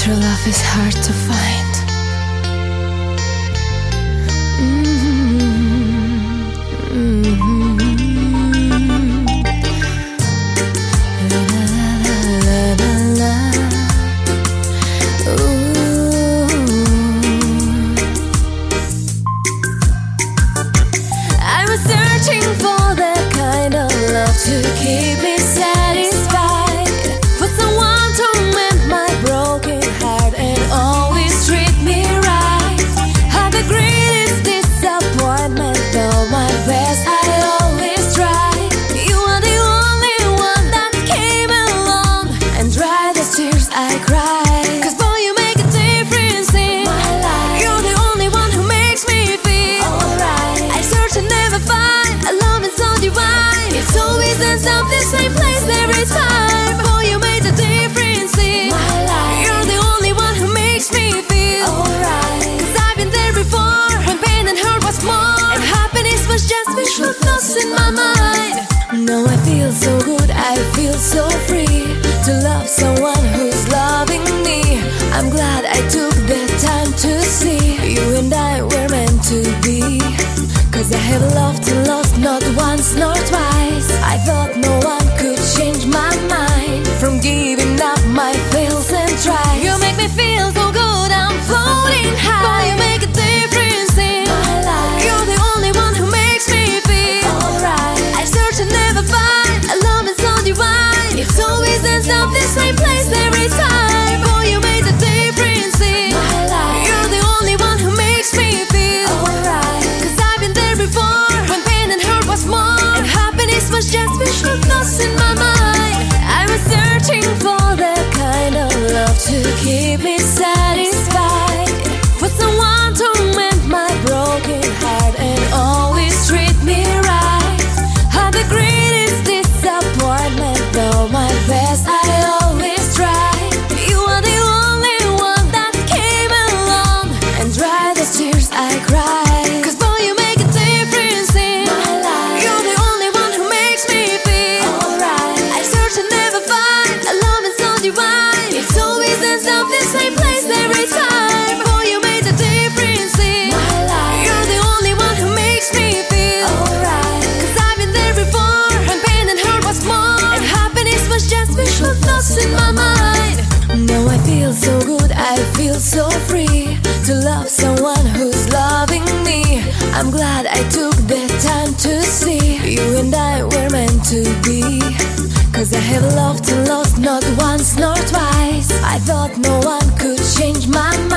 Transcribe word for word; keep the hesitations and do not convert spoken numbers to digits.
True love is hard to find. Mm-hmm. Mm-hmm. La, la, la, la, la. Ooh. I was searching for that kind of love to keep me satisfied, for someone to mend my broken heart and always treat me right. Had the greatest disappointment, though my best I always tried. You are the only one that came along and dried the tears I cried. 'Cause boy, you make a difference in my life. You're the only one who makes me feel alright. I search and never find a love is so divine. It's always ends up the same place every time. Boy, you made a difference in my life. You're the only one who makes me feel alright. 'Cause I've been there before, when pain and hurt was more, and happiness was just wishful thoughts in my mind. Now I feel so good, I feel so free to love someone who's loving me. I'm glad I took the time to see you and I were meant to be. 'Cause I have loved and lost, not once nor twice. I thought no one could change my mind from giving up my fails and tries. You make me feel so good, I'm floating high. Boy, you make a difference in my life. You're the only one who makes me feel alright. I search and never find a love is so divine. It's always ends up the same place every time. Boy, you made a difference in my life. You're the only one who makes me feel alright. 'Cause I've been there before, when pain and hurt was more, and happiness was just wishful thoughts in my mind. I was searching for that kind of love to keep me satisfied, for someone to mend my broken heart and always treat me right. Had the greatest disappointment, though my best I always tried. You are the only one that came along and dried the tears I cried. 'Cause boy, you make a difference in my life. You're the only one who makes me feel alright. I search and never find a love is so divine. It's always ends up the same place every time. Boy, you made a difference in my life. You're the only one who makes me feel alright. 'Cause I've been there before, when pain and hurt was more, and happiness was just wishful thoughts in my mind. Now I feel so good, I feel so free to love someone who's loving me. I'm glad I took the time to see you and I were meant to be. 'Cause I have loved and lost, not once nor twice. I thought no one could change my mind